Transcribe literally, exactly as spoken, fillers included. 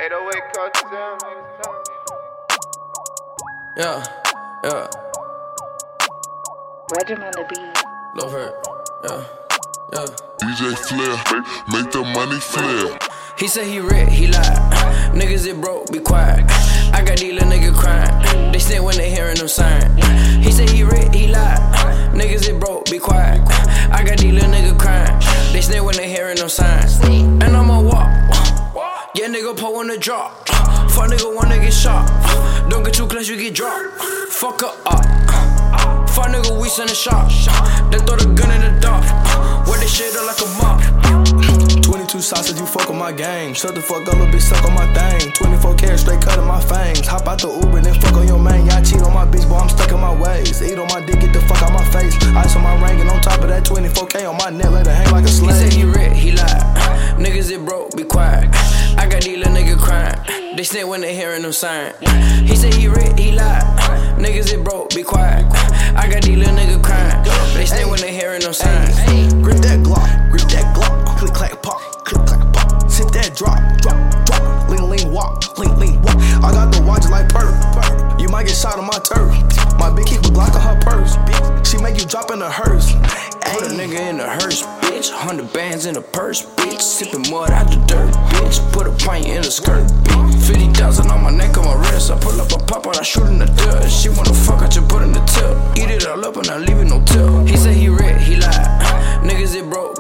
eight oh eight cartel. Yeah, yeah. Regiment on the beat. Love her. Yeah, yeah. D J Flair, make, make the money flare. He said he rich, he lied. Niggas it broke, be quiet. I got these little niggas crying. They snitch when they hearing them sign. He said he rich, he lied. Niggas it broke, be quiet. I got these little niggas crying. They snitch when they hearing them signs. And I'ma walk. Yeah, nigga pull on the drop. Fuck nigga wanna get shot. Don't get too close, you get dropped. Fuck her up. Fuck nigga, we send a shot. Then throw the gun in the dark. Wear this shit up like a mop. twenty-two sauces, you fuck on my game. Shut the fuck up, little bitch, suck on my thing. twenty-four karat straight cutting my fangs. Hop out the Uber, then fuck on your man. Y'all cheat on my bitch, boy, I'm stuck in my ways. Eat on my dick, get the fuck out my face. Ice on my ring, and on top of that, twenty-four K on my neck, let it hang like a slave. He said he rich, he lied. Niggas it broke, be quiet. I got these little niggas crying. They snitch when they hearing them sign. He said he rich, he lied. Niggas it broke, be quiet. I got these little niggas crying. They snitch when they hearing them signs. Grip that Glock, grip that Glock. Click, clack, pop, click, clack, pop. Sit that drop, drop, drop. Lean, lean, walk, lean, lean, walk. I got the watch like perp. You might get shot on my turf. My bitch keep a Glock on her purse. She make you drop in the hearse. Put a nigga in the hearse, bitch. Hundred bands in the purse, bitch. Sipping mud out the dirt, bitch. Put a pint in the skirt, bitch. Fifty thousand on my neck, on my wrist. I pull up a pop out, I shoot in the dirt. She wanna fuck, I just put in the tip. Eat it all up and I leave it no tip. He said he rich, he lied. Niggas it broke,